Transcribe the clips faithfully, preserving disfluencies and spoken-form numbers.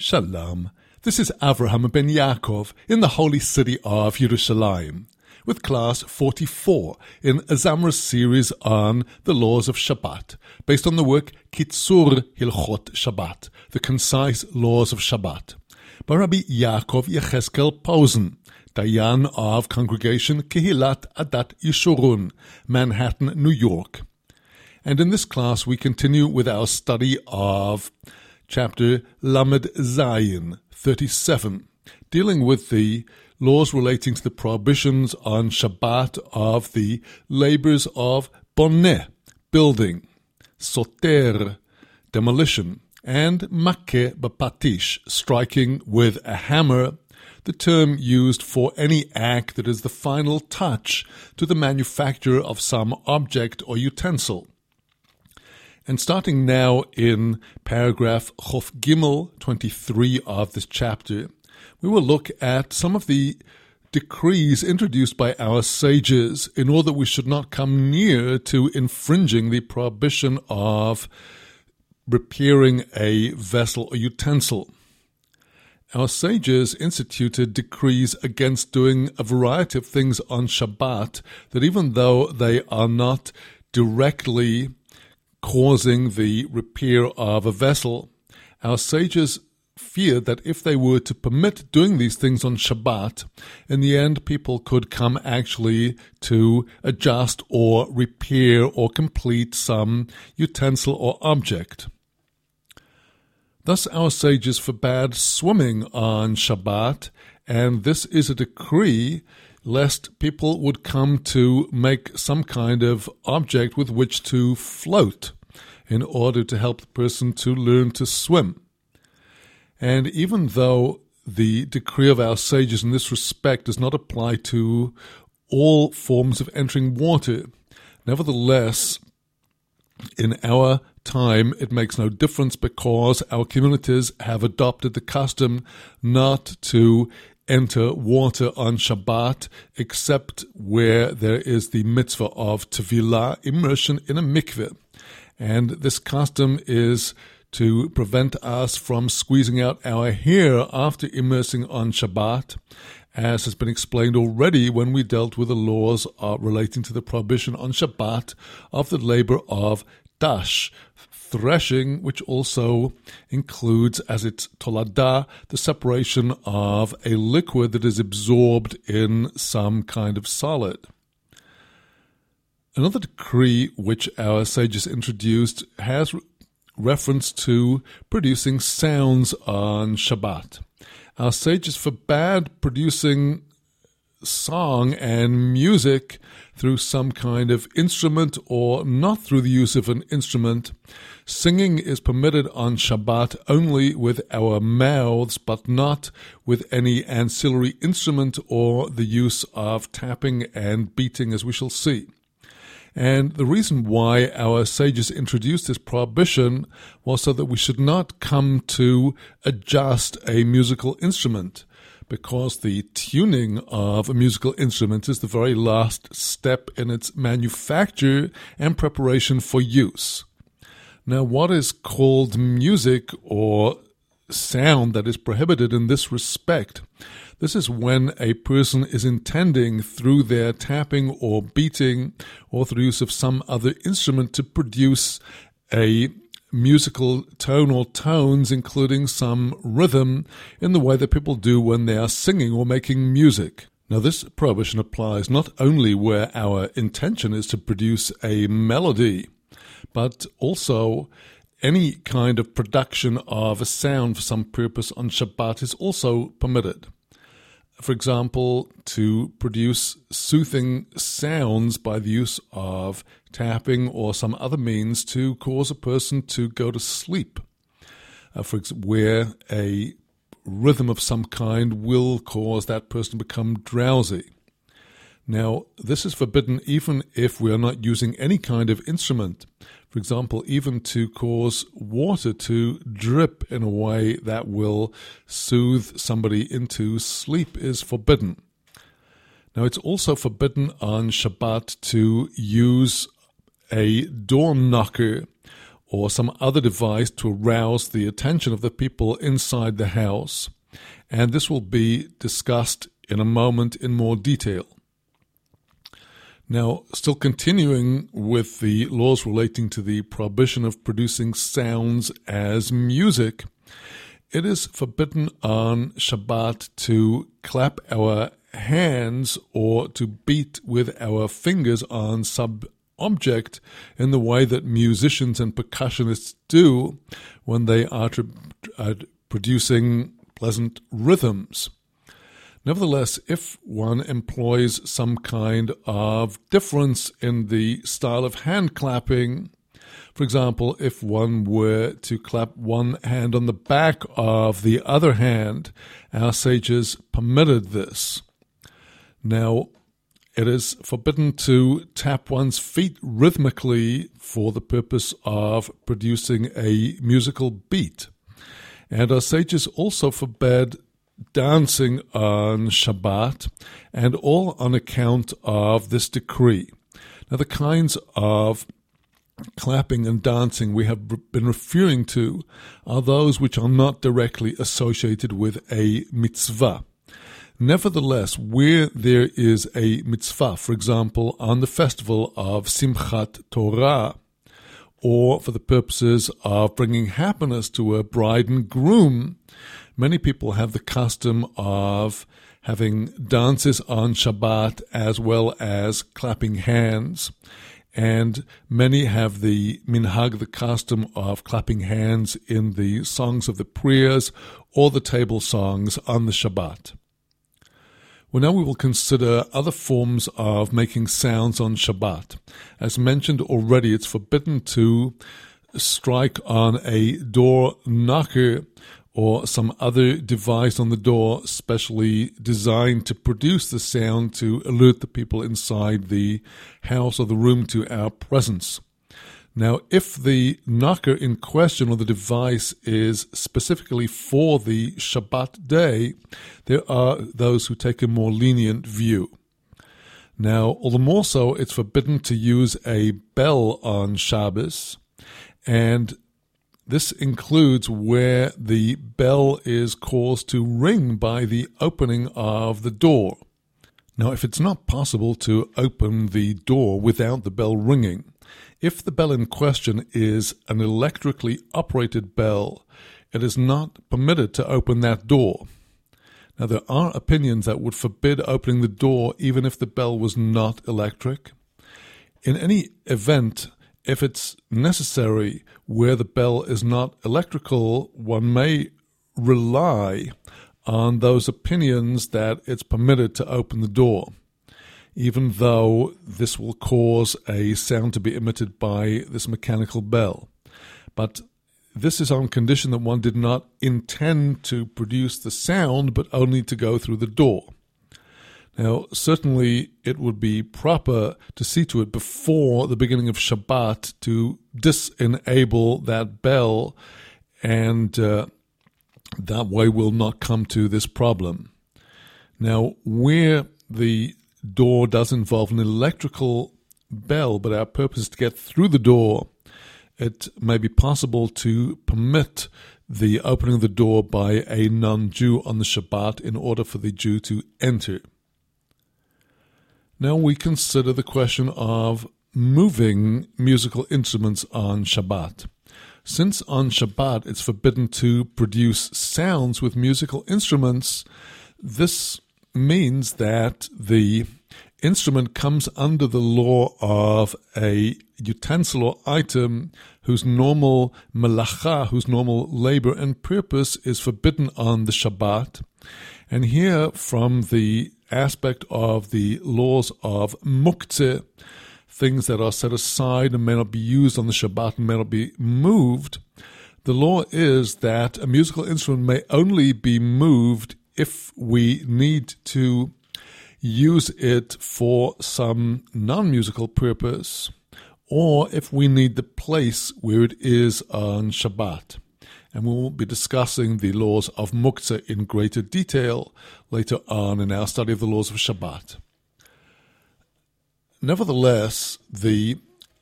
Shalom. This is Avraham ben Yaakov in the holy city of Yerushalayim, with class forty-four in Azamra's series on the laws of Shabbat, based on the work Kitzur Hilchot Shabbat, the concise laws of Shabbat, by Rabbi Yaakov Yecheskel Posen, Dayan of Congregation Kehilat Adat Yeshurun, Manhattan, New York. And in this class we continue with our study of Chapter Lamed Zayin, thirty-seven, dealing with the laws relating to the prohibitions on Shabbat of the labors of boneh, building, soter, demolition, and makkeh b'patish, striking with a hammer, the term used for any act that is the final touch to the manufacture of some object or utensil. And starting now in paragraph Chof Gimel twenty-three of this chapter, we will look at some of the decrees introduced by our sages in order that we should not come near to infringing the prohibition of repairing a vessel or utensil. Our sages instituted decrees against doing a variety of things on Shabbat that, even though they are not directly causing the repair of a vessel, our sages feared that if they were to permit doing these things on Shabbat, in the end people could come actually to adjust or repair or complete some utensil or object. Thus our sages forbade swimming on Shabbat, and this is a decree lest people would come to make some kind of object with which to float in order to help the person to learn to swim. And even though the decree of our sages in this respect does not apply to all forms of entering water, nevertheless, in our time it makes no difference because our communities have adopted the custom not to enter water on Shabbat except where there is the mitzvah of tevilah, immersion in a mikveh. And this custom is to prevent us from squeezing out our hair after immersing on Shabbat, as has been explained already when we dealt with the laws uh, relating to the prohibition on Shabbat of the labor of dash, threshing, which also includes as its toladah the separation of a liquid that is absorbed in some kind of solid. Another decree which our sages introduced has re- reference to producing sounds on Shabbat. Our sages forbade producing song and music through some kind of instrument or not through the use of an instrument. Singing is permitted on Shabbat only with our mouths, but not with any ancillary instrument or the use of tapping and beating, as we shall see. And the reason why our sages introduced this prohibition was so that we should not come to adjust a musical instrument, because the tuning of a musical instrument is the very last step in its manufacture and preparation for use. Now, what is called music or sound that is prohibited in this respect? This is when a person is intending through their tapping or beating or through use of some other instrument to produce a musical tone or tones, including some rhythm, in the way that people do when they are singing or making music. Now, this prohibition applies not only where our intention is to produce a melody, but also any kind of production of a sound for some purpose on Shabbat is also permitted. For example, to produce soothing sounds by the use of tapping or some other means to cause a person to go to sleep, uh, for example, where a rhythm of some kind will cause that person to become drowsy. Now, this is forbidden even if we are not using any kind of instrument. For example, even to cause water to drip in a way that will soothe somebody into sleep is forbidden. Now, it's also forbidden on Shabbat to use a door knocker or some other device to arouse the attention of the people inside the house, and this will be discussed in a moment in more detail. Now, still continuing with the laws relating to the prohibition of producing sounds as music, it is forbidden on Shabbat to clap our hands or to beat with our fingers on some object in the way that musicians and percussionists do when they are tr- uh, producing pleasant rhythms. Nevertheless, if one employs some kind of difference in the style of hand clapping, for example, if one were to clap one hand on the back of the other hand, our sages permitted this. Now, it is forbidden to tap one's feet rhythmically for the purpose of producing a musical beat. And our sages also forbade dancing on Shabbat, and all on account of this decree. Now, the kinds of clapping and dancing we have been referring to are those which are not directly associated with a mitzvah. Nevertheless, where there is a mitzvah, for example, on the festival of Simchat Torah, or for the purposes of bringing happiness to a bride and groom, many people have the custom of having dances on Shabbat as well as clapping hands. And many have the minhag, the custom of clapping hands in the songs of the prayers or the table songs on the Shabbat. Well, now we will consider other forms of making sounds on Shabbat. As mentioned already, it's forbidden to strike on a door knocker or some other device on the door specially designed to produce the sound to alert the people inside the house or the room to our presence. Now, if the knocker in question or the device is specifically for the Shabbat day, there are those who take a more lenient view. Now, all the more so, it's forbidden to use a bell on Shabbos, and this includes where the bell is caused to ring by the opening of the door. Now, if it's not possible to open the door without the bell ringing, if the bell in question is an electrically operated bell, it is not permitted to open that door. Now, there are opinions that would forbid opening the door even if the bell was not electric. In any event, if it's necessary where the bell is not electrical, one may rely on those opinions that it's permitted to open the door, even though this will cause a sound to be emitted by this mechanical bell. But this is on condition that one did not intend to produce the sound, but only to go through the door. Now, certainly it would be proper to see to it before the beginning of Shabbat to disenable that bell, and uh, that way we'll not come to this problem. Now, where the door does involve an electrical bell, but our purpose is to get through the door, it may be possible to permit the opening of the door by a non-Jew on the Shabbat in order for the Jew to enter. Now we consider the question of moving musical instruments on Shabbat. Since on Shabbat it's forbidden to produce sounds with musical instruments, this means that the instrument comes under the law of a utensil or item whose normal melacha, whose normal labor and purpose is forbidden on the Shabbat. And here, from the aspect of the laws of muktzeh, things that are set aside and may not be used on the Shabbat and may not be moved, the law is that a musical instrument may only be moved if we need to use it for some non-musical purpose, or if we need the place where it is on Shabbat. And we will be discussing the laws of muktzeh in greater detail later on in our study of the laws of Shabbat. Nevertheless, the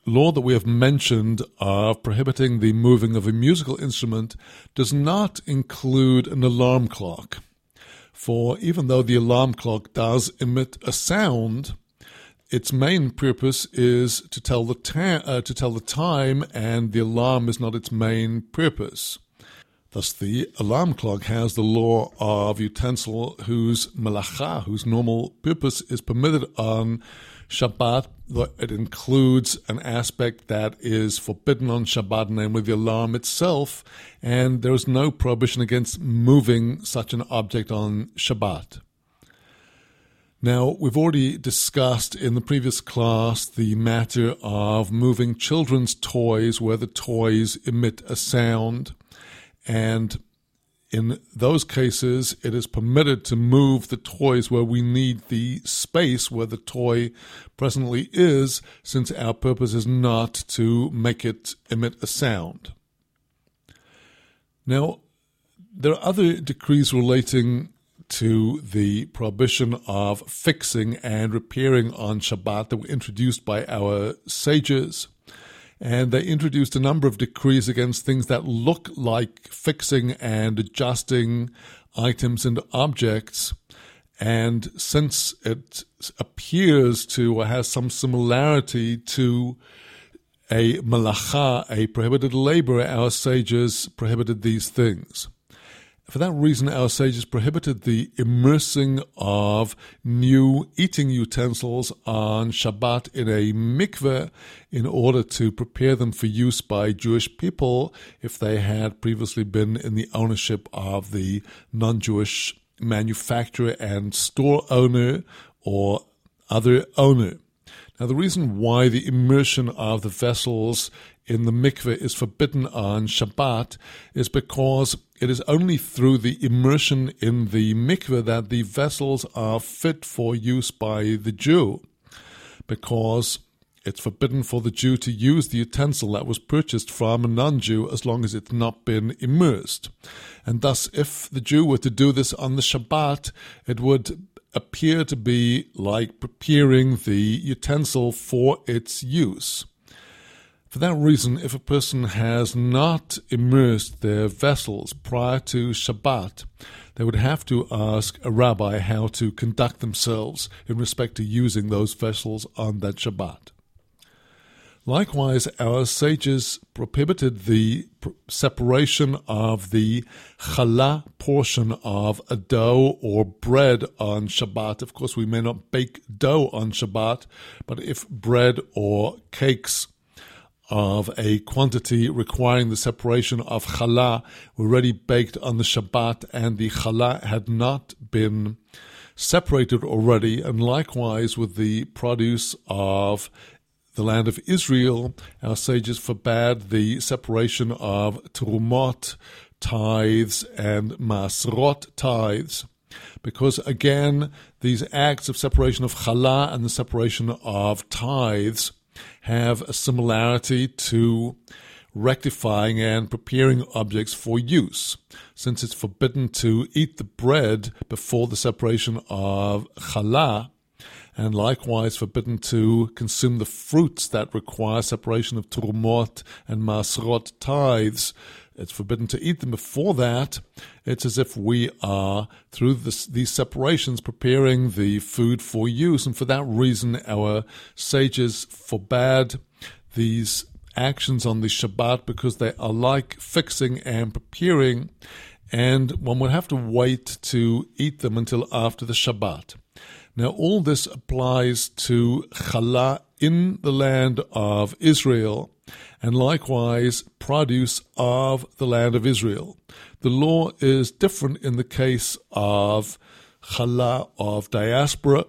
law that we have mentioned of prohibiting the moving of a musical instrument does not include an alarm clock. For even though the alarm clock does emit a sound, its main purpose is to tell the ta- uh, to tell the time, and the alarm is not its main purpose. Thus, the alarm clock has the law of utensil whose malacha, whose normal purpose is permitted on Shabbat. It includes an aspect that is forbidden on Shabbat, namely the alarm itself, and there is no prohibition against moving such an object on Shabbat. Now, we've already discussed in the previous class the matter of moving children's toys where the toys emit a sound, and in those cases, it is permitted to move the toys where we need the space where the toy presently is, since our purpose is not to make it emit a sound. Now, there are other decrees relating to the prohibition of fixing and repairing on Shabbat that were introduced by our sages. And they introduced a number of decrees against things that look like fixing and adjusting items and objects. And since it appears to or has some similarity to a malacha, a prohibited labor, our sages prohibited these things. For that reason, our sages prohibited the immersing of new eating utensils on Shabbat in a mikveh in order to prepare them for use by Jewish people if they had previously been in the ownership of the non-Jewish manufacturer and store owner or other owner. Now, the reason why the immersion of the vessels in the mikveh is forbidden on Shabbat is because it is only through the immersion in the mikveh that the vessels are fit for use by the Jew, because it's forbidden for the Jew to use the utensil that was purchased from a non-Jew as long as it's not been immersed. And thus, if the Jew were to do this on the Shabbat, it would appear to be like preparing the utensil for its use. For that reason, if a person has not immersed their vessels prior to Shabbat, they would have to ask a rabbi how to conduct themselves in respect to using those vessels on that Shabbat. Likewise, our sages prohibited the separation of the challah portion of a dough or bread on Shabbat. Of course, we may not bake dough on Shabbat, but if bread or cakes of a quantity requiring the separation of challah were already baked on the Shabbat and the challah had not been separated already, and likewise with the produce of the land of Israel, our sages forbade the separation of terumot, tithes, and masrot tithes, because again, these acts of separation of challah and the separation of tithes have a similarity to rectifying and preparing objects for use, since it's forbidden to eat the bread before the separation of challah, and likewise forbidden to consume the fruits that require separation of terumot and masrot tithes. It's forbidden to eat them before that. It's as if we are, through this, these separations, preparing the food for use. And for that reason, our sages forbade these actions on the Shabbat because they are like fixing and preparing, and one would have to wait to eat them until after the Shabbat. Now, all this applies to challah in the land of Israel, and likewise produce of the land of Israel. The law is different in the case of challah of diaspora,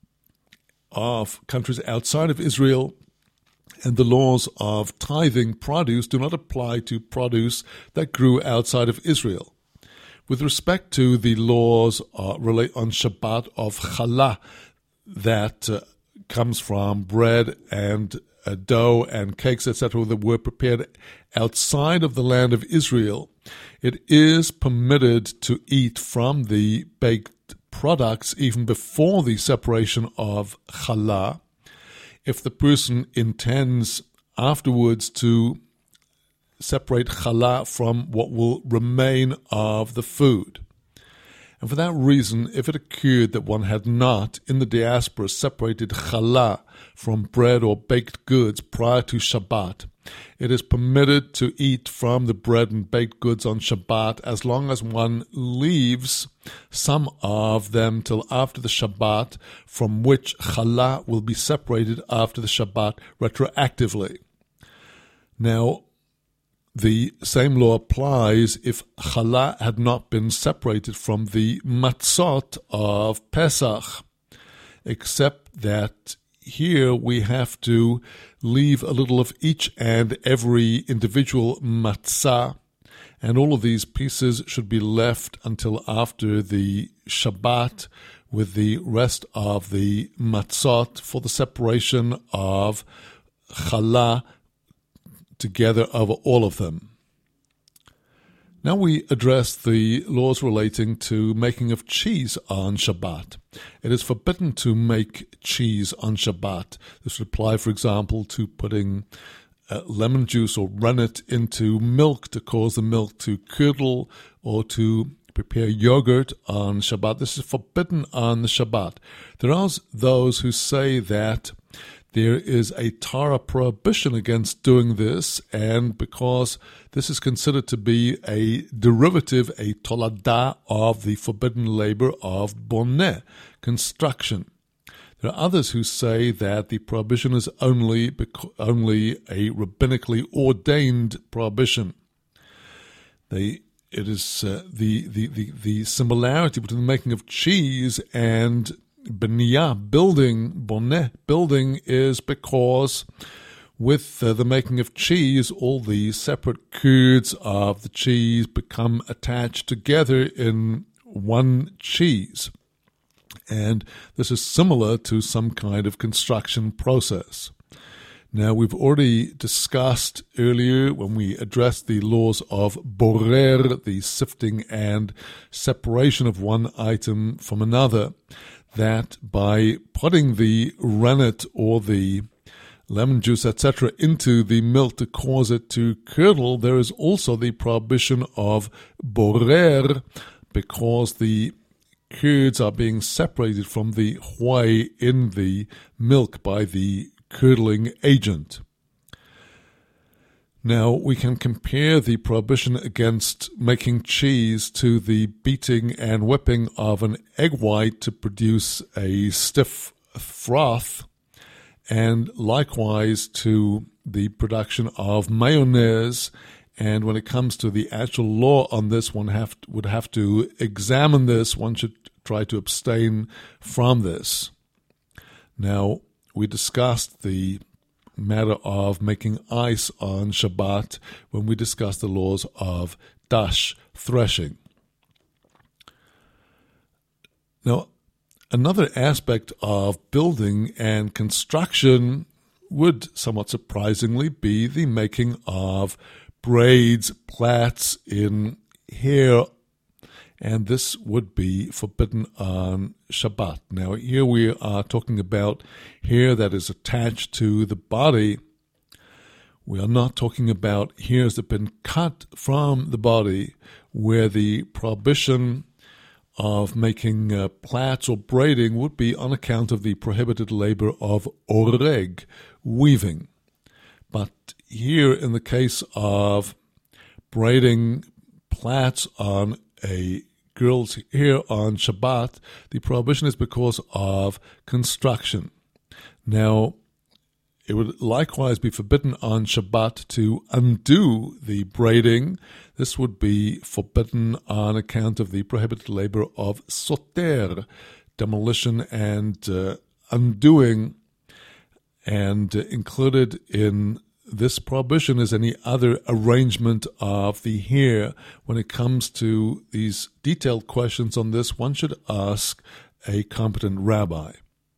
of countries outside of Israel, and the laws of tithing produce do not apply to produce that grew outside of Israel. With respect to the laws uh, relate on Shabbat of challah that uh, comes from bread and uh, dough and cakes, et cetera, that were prepared outside of the land of Israel, it is permitted to eat from the baked products even before the separation of challah if the person intends afterwards to separate challah from what will remain of the food. And for that reason, if it occurred that one had not, in the diaspora, separated challah from bread or baked goods prior to Shabbat, it is permitted to eat from the bread and baked goods on Shabbat as long as one leaves some of them till after the Shabbat, from which challah will be separated after the Shabbat retroactively. Now, the same law applies if challah had not been separated from the matzot of Pesach, except that here we have to leave a little of each and every individual matzah, and all of these pieces should be left until after the Shabbat with the rest of the matzot for the separation of challah together over all of them. Now we address the laws relating to making of cheese on Shabbat. It is forbidden to make cheese on Shabbat. This would apply, for example, to putting uh, lemon juice or rennet into milk to cause the milk to curdle, or to prepare yogurt on Shabbat. This is forbidden on the Shabbat. There are those who say that there is a Torah prohibition against doing this, and because this is considered to be a derivative, a toladah of the forbidden labor of boneh, construction. There are others who say that the prohibition is only, only a rabbinically ordained prohibition. They It is uh, the, the, the, the similarity between the making of cheese and Beniyah, building, boneh, building, is because with uh, the making of cheese, all the separate curds of the cheese become attached together in one cheese. And this is similar to some kind of construction process. Now, we've already discussed earlier when we addressed the laws of borer, the sifting and separation of one item from another, that by putting the rennet or the lemon juice, et cetera, into the milk to cause it to curdle, there is also the prohibition of borer, because the curds are being separated from the whey in the milk by the curdling agent. Now, we can compare the prohibition against making cheese to the beating and whipping of an egg white to produce a stiff froth, and likewise to the production of mayonnaise. And when it comes to the actual law on this, one have, would have to examine this. One should try to abstain from this. Now, we discussed the matter of making ice on Shabbat when we discussed the laws of dash, threshing. Now, another aspect of building and construction would, somewhat surprisingly, be the making of braids, plaits in hair, and this would be forbidden on Shabbat. Now, here we are talking about hair that is attached to the body. We are not talking about hairs that have been cut from the body, where the prohibition of making uh, plaits or braiding would be on account of the prohibited labor of oreg, weaving. But here, in the case of braiding plaits on a girl's hair on Shabbat, the prohibition is because of construction. Now, it would likewise be forbidden on Shabbat to undo the braiding. This would be forbidden on account of the prohibited labor of soter, demolition and uh, undoing, and uh, included in this prohibition is any other arrangement of the hair. When it comes to these detailed questions on this, one should ask a competent rabbi.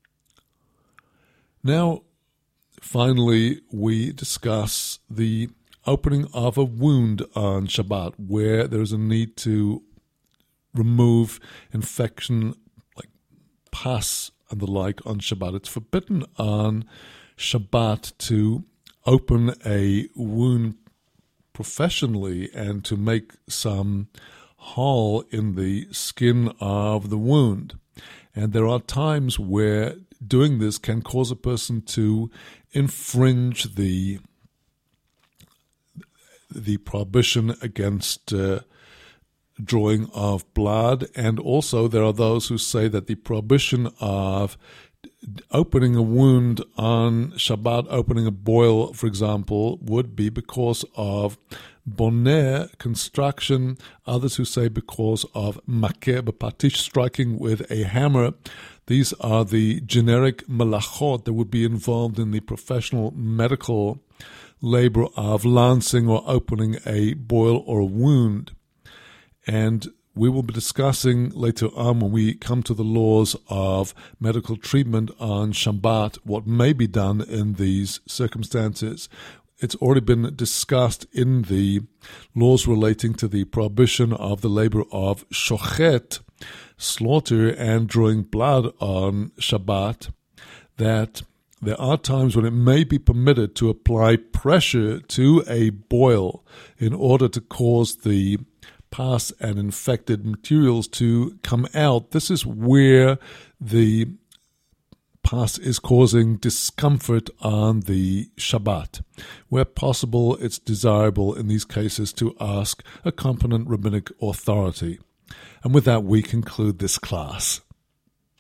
Now, finally, we discuss the opening of a wound on Shabbat, where there's a need to remove infection like pus and the like on Shabbat. It's forbidden on Shabbat to open a wound professionally and to make some hole in the skin of the wound. And there are times where doing this can cause a person to infringe the the prohibition against uh, drawing of blood. And also there are those who say that the prohibition of opening a wound on Shabbat, opening a boil, for example, would be because of boneh, construction. Others who say because of makeh, b'patish, striking with a hammer. These are the generic malachot that would be involved in the professional medical labor of lancing or opening a boil or a wound. And we will be discussing later on, when we come to the laws of medical treatment on Shabbat, what may be done in these circumstances. It's already been discussed in the laws relating to the prohibition of the labor of shochet, slaughter and drawing blood on Shabbat, that there are times when it may be permitted to apply pressure to a boil in order to cause the pus and infected materials to come out. This is where the pus is causing discomfort on the Shabbat. Where possible, it's desirable in these cases to ask a competent rabbinic authority. And with that, we conclude this class.